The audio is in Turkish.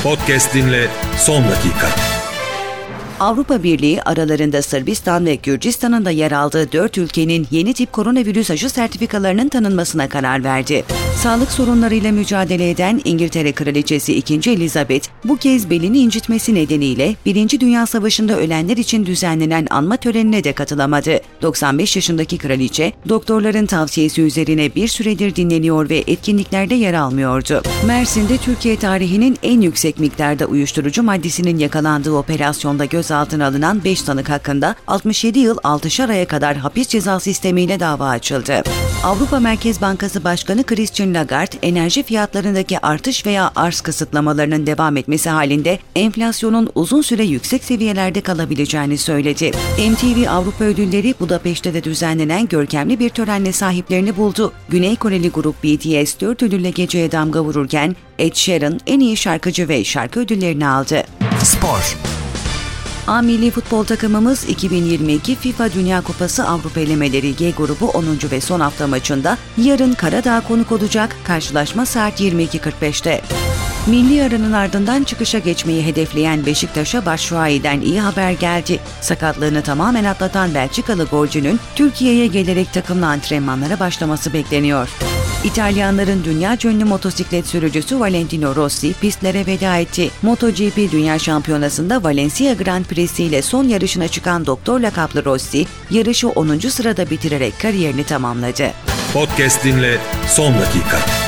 Podcast dinle son dakika. Avrupa Birliği aralarında Sırbistan ve Gürcistan'ın da yer aldığı 4 ülkenin yeni tip koronavirüs aşı sertifikalarının tanınmasına karar verdi. Sağlık sorunlarıyla mücadele eden İngiltere Kraliçesi 2. Elizabeth, bu kez belini incitmesi nedeniyle 1. Dünya Savaşı'nda ölenler için düzenlenen anma törenine de katılamadı. 95 yaşındaki kraliçe, doktorların tavsiyesi üzerine bir süredir dinleniyor ve etkinliklerde yer almıyordu. Mersin'de Türkiye tarihinin en yüksek miktarda uyuşturucu maddesinin yakalandığı operasyonda gözaltına alınan 5 sanık hakkında 67 yıl 6'şar aya kadar hapis cezası sistemiyle dava açıldı. Avrupa Merkez Bankası Başkanı Christine Lagarde, enerji fiyatlarındaki artış veya arz kısıtlamalarının devam etmesi halinde enflasyonun uzun süre yüksek seviyelerde kalabileceğini söyledi. MTV Avrupa Ödülleri Budapeşte de düzenlenen görkemli bir törenle sahiplerini buldu. Güney Koreli grup BTS 4 ödülle geceye damga vururken Ed Sheeran en iyi şarkıcı ve şarkı ödüllerini aldı. Spor. A milli futbol takımımız 2022 FIFA Dünya Kupası Avrupa elemeleri G grubu 10. ve son hafta maçında yarın Karadağ konuk olacak. Karşılaşma saat 22.45'te. Milli aranın ardından çıkışa geçmeyi hedefleyen Beşiktaş'a Batshuayi'den iyi haber geldi. Sakatlığını tamamen atlatan Belçikalı golcünün Türkiye'ye gelerek takımla antrenmanlara başlaması bekleniyor. İtalyanların dünya ünlü motosiklet sürücüsü Valentino Rossi pistlere veda etti. MotoGP Dünya Şampiyonası'nda Valencia Grand Prix'si ile son yarışına çıkan Doktor lakaplı Rossi, yarışı 10. sırada bitirerek kariyerini tamamladı. Podcast dinle son dakika.